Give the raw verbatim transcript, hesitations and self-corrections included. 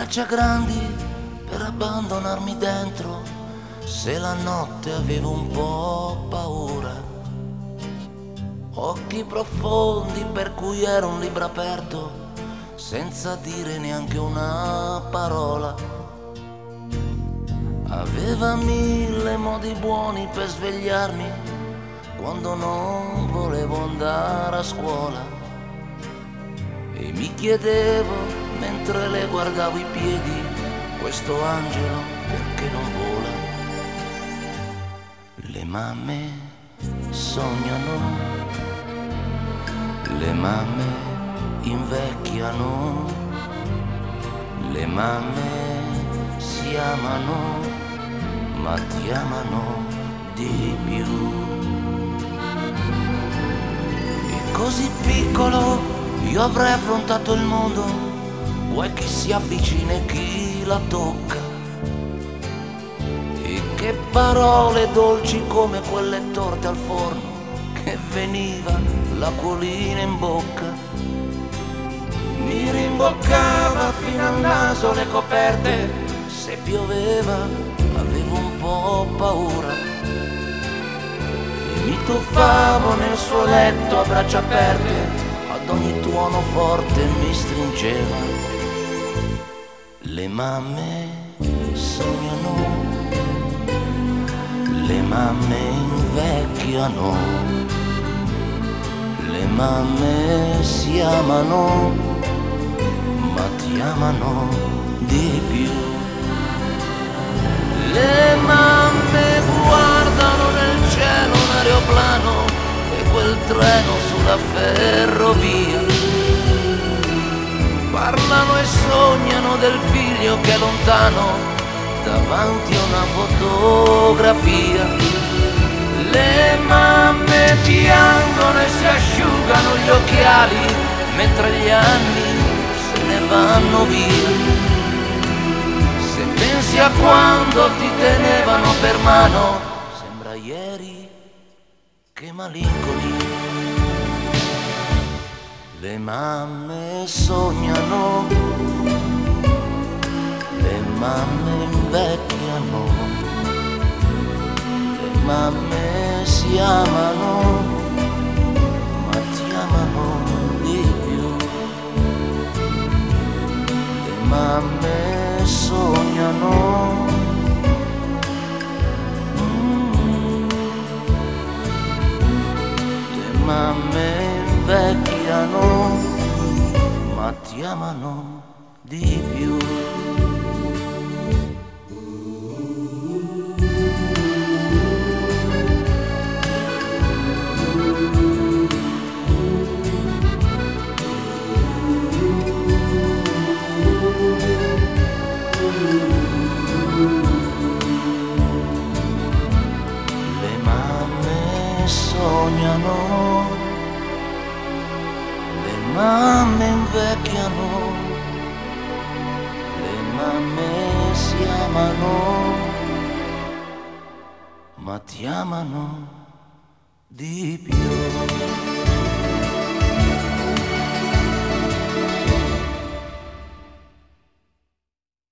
braccia grandi per abbandonarmi dentro, se la notte avevo un po' paura. Occhi profondi per cui ero un libro aperto, senza dire neanche una parola. Aveva mille modi buoni per svegliarmi quando non volevo andare a scuola. E mi chiedevo, mentre le guardavo i piedi, questo angelo perché non vola? Le mamme sognano, le mamme invecchiano, le mamme si amano, ma ti amano di più. E così piccolo io avrei affrontato il mondo, vuoi chi si avvicina e chi la tocca. E che parole dolci come quelle torte al forno, che veniva l'acquolina in bocca. Mi rimboccava fino al naso le coperte, se pioveva avevo un po' paura. E mi tuffavo nel suo letto a braccia aperte, ad ogni tuono forte mi stringeva. Le mamme sognano, le mamme invecchiano, le mamme si amano, ma ti amano di più. Le mamme guardano nel cielo un aeroplano e quel treno sulla ferrovia. Parlano e sognano del figlio che è lontano davanti a una fotografia. Le mamme piangono e si asciugano gli occhiali mentre gli anni se ne vanno via. Se pensi a quando ti tenevano per mano, sembra ieri, che malinconia. Le mamme sognano, le mamme invecchiano, le mamme si amano, ma ti amano di più. Le mamme sognano, mm, le mamme invecchiano, ma ti amano di più. Le mamme sognano, le mamme invecchiano, le mamme si amano, ma ti amano di più.